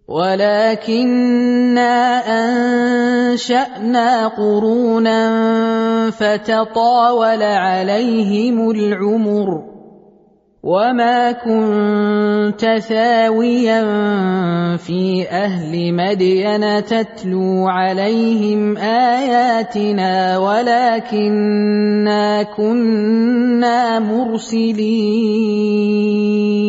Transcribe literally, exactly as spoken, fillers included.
ولكننا أنشأنا قرونا فتطاول عليهم العمر وما كنت ثاويا في أهل مدين تتلو عليهم آياتنا ولكننا كنا مرسلين